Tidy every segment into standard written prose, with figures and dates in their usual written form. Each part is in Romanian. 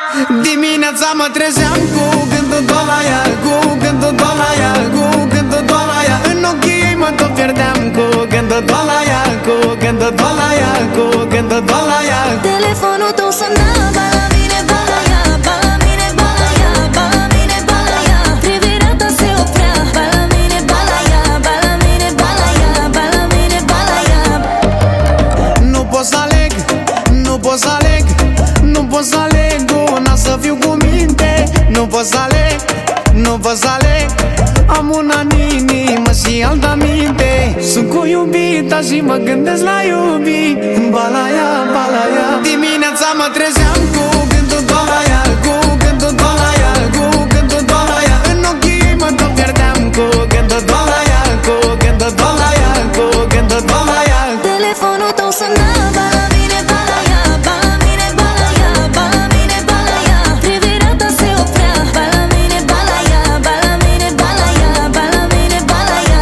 Dimineața mă trezeam cu gândul doar la ea, cu gândul doar la ea, cu gândul doar la ea. În ochii ei mă tot pierdeam cu gândul doar la ea, cu gândul doar la ea, cu gândul doar la ea. Telefonul tău suna, ba la mine, ba la ea, ba la mine, ba la ea, ba la mine, ba la ea. Privirea ta se oprea, ba la mine, ba la ea, ba la mine, ba la ea, ba la mine, ba la ea. Nu pot să aleg, nu pot să aleg, nu pot să aleg una să fiu cu minte. Nu pot să aleg, nu pot să aleg, am una în inimă și alta minte. Sunt cu iubita și mă gândesc la iubit. Ba la ea, ba la ea. Dimineața mă trezeam cu gândul doar la ea, cu gândul doar la ea, cu gândul doar la ea. În ochii ei mă tot pierdeam cu gândul doar la ea, cu gândul doar la ea, cu gândul doar la ea. Telefonul tău suna, ba la mine, ba la ea, ba la mine, ba la ea, ba la mine, ba la ea. Privirea ta se oprea, ba la mine, ba la ea, ba la mine, ba la ea, ba la mine, ba la ea.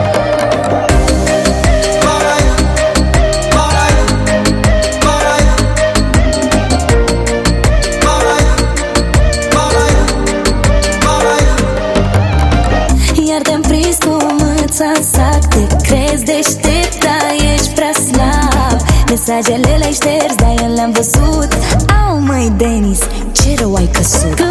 Iar te-am prins cu mâța în sac. Te crezi deștept, dar ești prea slab. Mesajele le-ai șters, dar eu le-am văzut. Au, măi, Denis, ce rău ai căsut.